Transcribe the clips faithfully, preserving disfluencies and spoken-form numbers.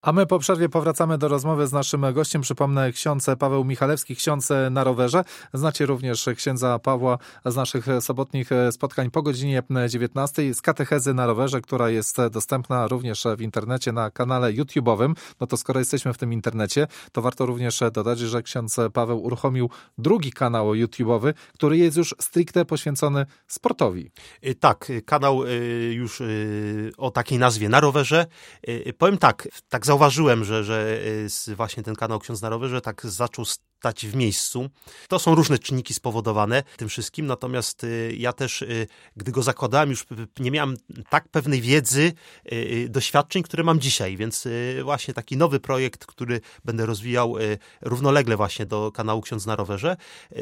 A my po przerwie powracamy do rozmowy z naszym gościem. Przypomnę, ksiądz Paweł Michalewski, ksiądz na rowerze. Znacie również księdza Pawła z naszych sobotnich spotkań po godzinie dziewiętnastej z katechezy na rowerze, która jest dostępna również w internecie na kanale YouTube'owym. No to skoro jesteśmy w tym internecie, to warto również dodać, że ksiądz Paweł uruchomił drugi kanał YouTube'owy, który jest już stricte poświęcony sportowi. Tak, kanał już o takiej nazwie na rowerze. Powiem tak, tak zauważyłem, że, że właśnie ten kanał Ksiądz na rowerze tak zaczął stać w miejscu. To są różne czynniki spowodowane tym wszystkim, natomiast ja też, gdy go zakładałem, już nie miałem tak pewnej wiedzy, doświadczeń, które mam dzisiaj, więc właśnie taki nowy projekt, który będę rozwijał równolegle właśnie do kanału Ksiądz na rowerze,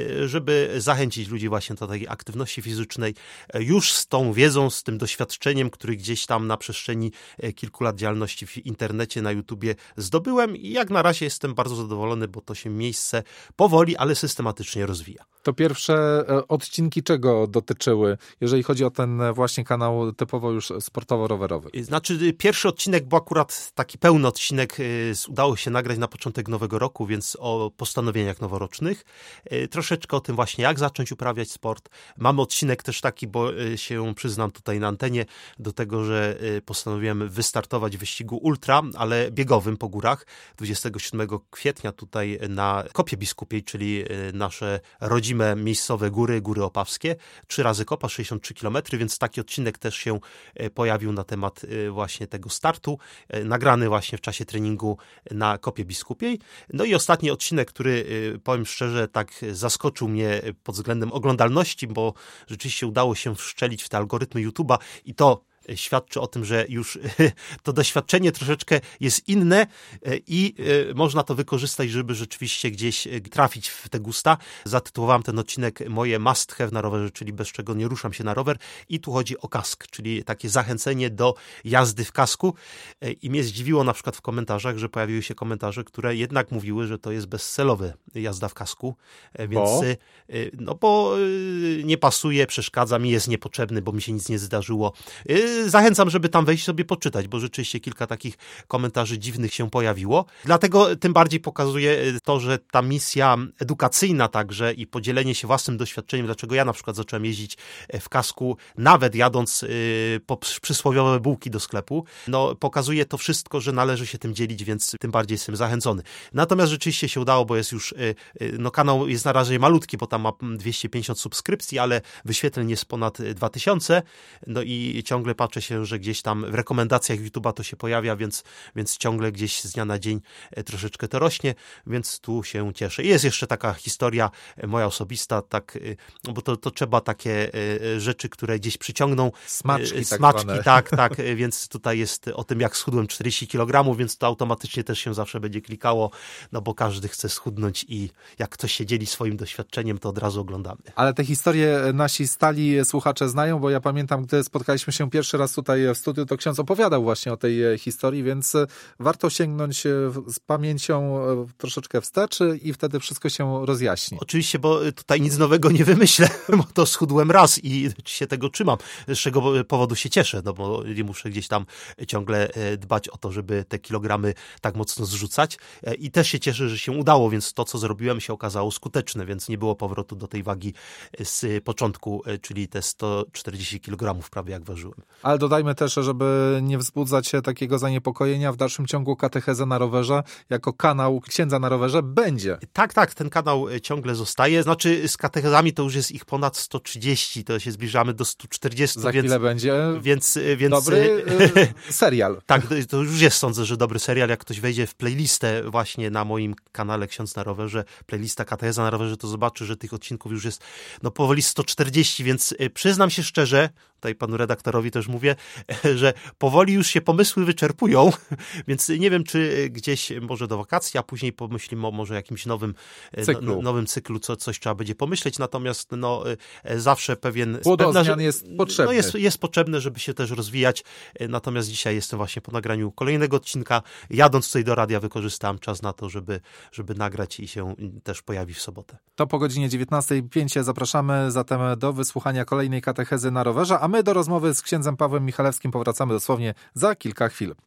żeby zachęcić ludzi właśnie do takiej aktywności fizycznej, już z tą wiedzą, z tym doświadczeniem, który gdzieś tam na przestrzeni kilku lat działalności w internecie, na YouTubie zdobyłem i jak na razie jestem bardzo zadowolony, bo to się miejsce powoli, ale systematycznie rozwija. To pierwsze odcinki czego dotyczyły, jeżeli chodzi o ten właśnie kanał typowo już sportowo-rowerowy? Znaczy pierwszy odcinek był akurat taki pełny odcinek, udało się nagrać na początek nowego roku, więc o postanowieniach noworocznych. Troszeczkę o tym właśnie, jak zacząć uprawiać sport. Mamy odcinek też taki, bo się przyznam tutaj na antenie, do tego, że postanowiłem wystartować w wyścigu ultra, ale biegowym po górach. dwudziestego siódmego kwietnia tutaj na Kopie Biskupiej, czyli nasze rodzime miejscowe góry, Góry Opawskie. Trzy razy kopa, sześćdziesiąt trzy kilometry, więc taki odcinek też się pojawił na temat właśnie tego startu. Nagrany właśnie w czasie treningu na Kopie Biskupiej. No i ostatni odcinek, który powiem szczerze, tak zaskoczył mnie pod względem oglądalności, bo rzeczywiście udało się wszczelić w te algorytmy YouTube'a i to świadczy o tym, że już to doświadczenie troszeczkę jest inne i można to wykorzystać, żeby rzeczywiście gdzieś trafić w te gusta. Zatytułowałem ten odcinek moje must have na rowerze, czyli bez czego nie ruszam się na rower i tu chodzi o kask, czyli takie zachęcenie do jazdy w kasku i mnie zdziwiło na przykład w komentarzach, że pojawiły się komentarze, które jednak mówiły, że to jest bezcelowe jazda w kasku, więc bo? no bo nie pasuje, przeszkadza mi, jest niepotrzebny, bo mi się nic nie zdarzyło. Zachęcam, żeby tam wejść sobie poczytać, bo rzeczywiście kilka takich komentarzy dziwnych się pojawiło. Dlatego tym bardziej pokazuje to, że ta misja edukacyjna także i podzielenie się własnym doświadczeniem, dlaczego ja na przykład zacząłem jeździć w kasku, nawet jadąc po przysłowiowe bułki do sklepu, no pokazuje to wszystko, że należy się tym dzielić, więc tym bardziej jestem zachęcony. Natomiast rzeczywiście się udało, bo jest już, no kanał jest na razie malutki, bo tam ma dwieście pięćdziesiąt subskrypcji, ale wyświetleń jest ponad dwa tysiące, no i ciągle patrzę się, że gdzieś tam w rekomendacjach YouTube'a to się pojawia, więc, więc ciągle gdzieś z dnia na dzień troszeczkę to rośnie, więc tu się cieszę. Jest jeszcze taka historia moja osobista, tak, bo to, to trzeba takie rzeczy, które gdzieś przyciągną. Smaczki, Smaczki, tak, tak, tak, więc tutaj jest o tym, jak schudłem czterdzieści kilogramów, więc to automatycznie też się zawsze będzie klikało, no bo każdy chce schudnąć i jak ktoś się dzieli swoim doświadczeniem, to od razu oglądamy. Ale te historie nasi stali słuchacze znają, bo ja pamiętam, gdy spotkaliśmy się pierwszy raz tutaj w studiu, to ksiądz opowiadał właśnie o tej historii, więc warto sięgnąć z pamięcią troszeczkę wstecz i wtedy wszystko się rozjaśni. Oczywiście, bo tutaj nic nowego nie wymyślę, bo to schudłem raz i się tego trzymam, z czego powodu się cieszę, no bo nie muszę gdzieś tam ciągle dbać o to, żeby te kilogramy tak mocno zrzucać i też się cieszę, że się udało, więc to, co zrobiłem, się okazało skuteczne, więc nie było powrotu do tej wagi z początku, czyli te sto czterdzieści kilogramów prawie jak ważyłem. Ale dodajmy też, żeby nie wzbudzać takiego zaniepokojenia, w dalszym ciągu katecheza na rowerze jako kanał księdza na rowerze będzie. Tak, tak, ten kanał ciągle zostaje. Znaczy z katechezami to już jest ich ponad sto trzydzieści, to się zbliżamy do stu czterdziestu. Za więc, chwilę będzie więc, więc, dobry y, serial. Tak, to już jest, sądzę, że dobry serial. Jak ktoś wejdzie w playlistę właśnie na moim kanale Ksiądz na rowerze, playlista katecheza na rowerze, to zobaczy, że tych odcinków już jest no powoli sto czterdzieści, więc przyznam się szczerze, tutaj panu redaktorowi też mówię, że powoli już się pomysły wyczerpują, więc nie wiem, czy gdzieś może do wakacji, a później pomyślimy o może jakimś nowym cyklu, no, nowym cyklu, co, coś trzeba będzie pomyśleć, natomiast no, zawsze pewien... Płodozmian jest potrzebny. No jest, jest potrzebne, żeby się też rozwijać, natomiast dzisiaj jestem właśnie po nagraniu kolejnego odcinka. Jadąc tutaj do radia wykorzystałem czas na to, żeby, żeby nagrać i się też pojawi w sobotę. To po godzinie dziewiętnastej pięć zapraszamy zatem do wysłuchania kolejnej katechezy na rowerze, a my do rozmowy z księdzem Pawłem Michalewskim powracamy dosłownie za kilka chwil.